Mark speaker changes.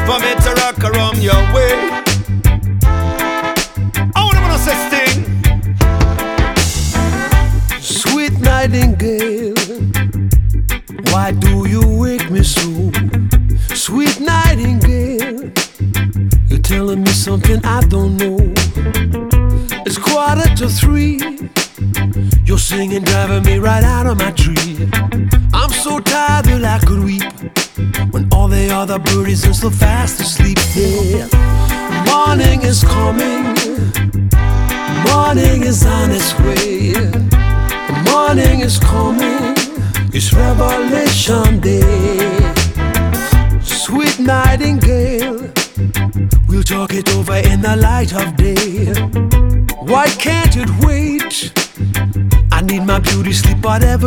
Speaker 1: for me to rock around your way. I wanna say sting.
Speaker 2: Sweet nightingale, why do you wake me so? Sweet nightingale, you're telling me something I don't know. It's 2:45. You're singing, driving me right out of my tree. I'm so tired that I could weep when all the other birdies are so fast asleep. Yeah, morning is coming. Morning is on its way. Morning is coming. It's Revelation Day. Sweet nightingale, we'll talk it over in the light of day. Why can't it wait? I need my beauty sleep, whatever